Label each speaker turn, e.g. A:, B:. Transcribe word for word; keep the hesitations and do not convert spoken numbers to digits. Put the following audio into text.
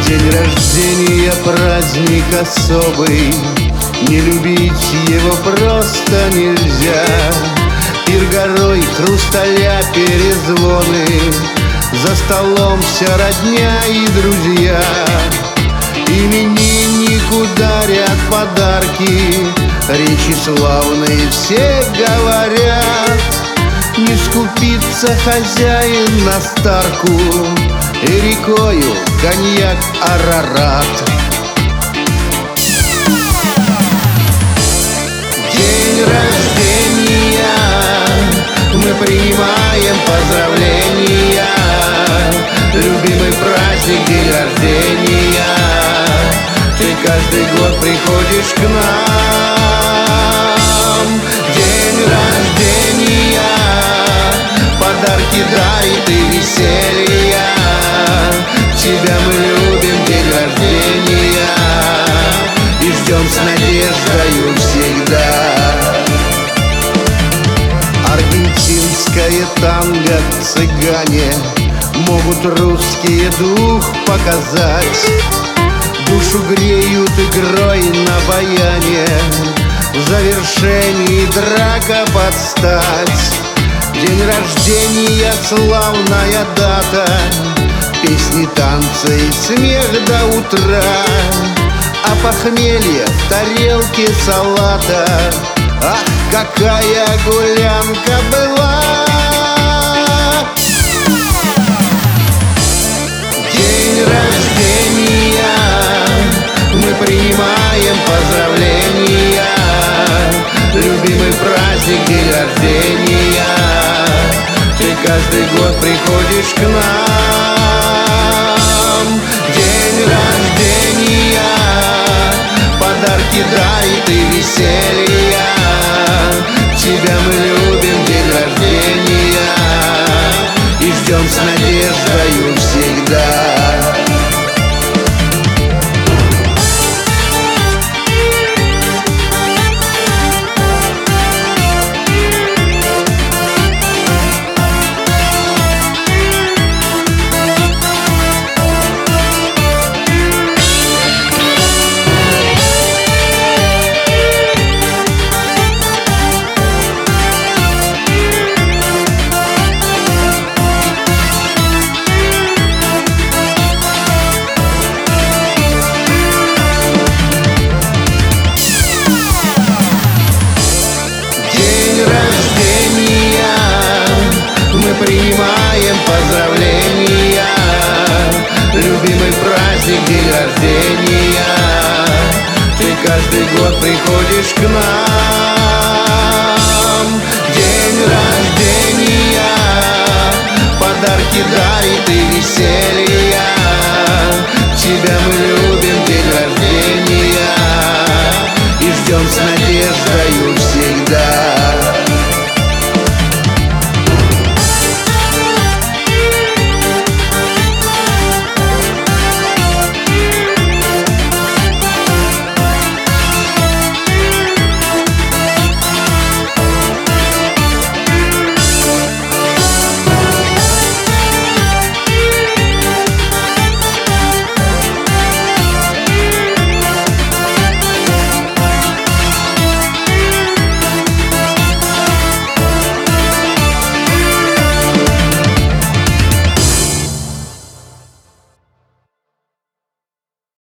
A: День рождения — праздник особый, не любить его просто нельзя. Пир горой, хрусталя, перезвоны, за столом вся родня и друзья. Имениннику дарят подарки, речи славные все говорят. Не скупится хозяин на старку, и рекою коньяк Арарат. День рождения, мы принимаем поздравления. Любимый праздник, день рождения, ты каждый год приходишь к нам. День рождения, подарки дарит и веселья. Тебя мы любим, день рождения, и ждем с надеждою всегда. Аргентинское танго, цыгане могут русские дух показать. Душу греют игрой на баяне, в завершении драка под стать. День рождения — славная дата, песни, танцы и смех до утра. А похмелье в тарелке салата, ах, какая гулянка была! День рождения, мы принимаем поздравления. Любимый праздник, день рождения, ты каждый год приходишь к нам. День рождения, подарки дарит и веселья. Тебя мы любим, день рождения, и ждем с надеждою всегда. Принимаем поздравления. Любимый праздник, день рождения, ты каждый год приходишь к нам. День рождения, подарки дарит и веселья. Тебя мы